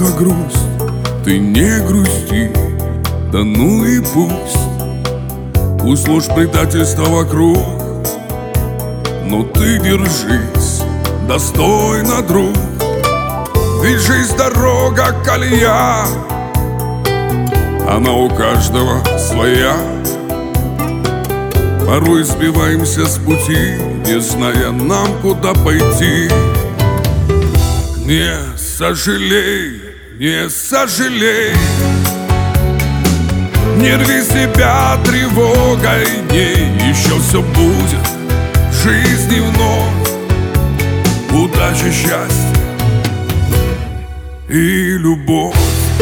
тихо грусть, ты не грусти, да ну и пусть. Пусть ложь предательства вокруг, но ты держись достойно, друг. Ведь жизнь дорога, колея, она у каждого своя. Порой сбиваемся с пути, не зная нам, куда пойти. Не сожалей, не сожалей, не рви себя тревогой дней. Еще все будет в жизни вновь, удача, счастье и любовь.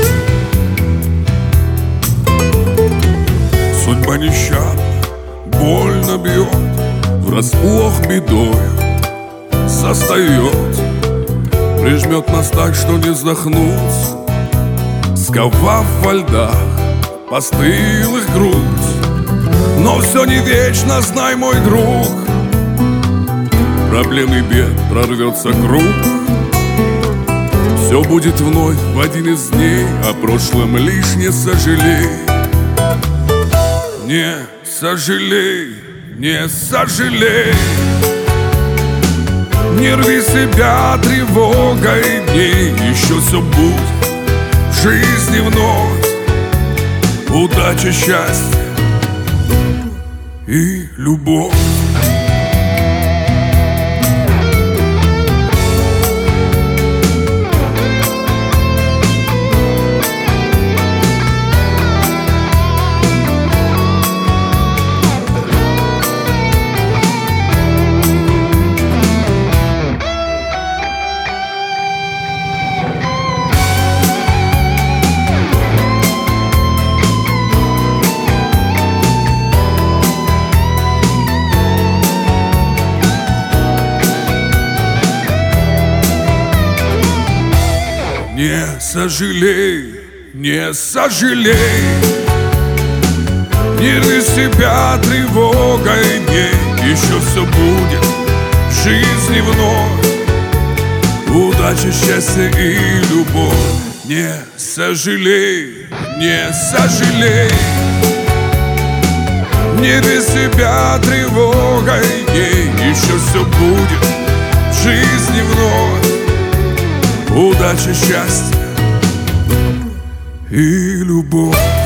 Судьба нещадна, больно бьет, врасплох бедою застает. Прижмет нас так, что не вздохнуть, сковав во льдах постылых грудь. Но все не вечно, знай, мой друг, проблем и бед прорвется круг. Все будет вновь в один из дней, о прошлом лишь не сожалей. Не сожалей, не сожалей, не рви себя тревогой дней. Еще все будет в жизни вновь, удача, счастье и любовь. Не сожалей, не сожалей, не рви себя тревогой дней. Еще все будет в жизни вновь, удача, счастье и любовь. Не сожалей, не сожалей, не рви себя тревогой дней. Еще все будет в жизни вновь, удача, счастье и любовь.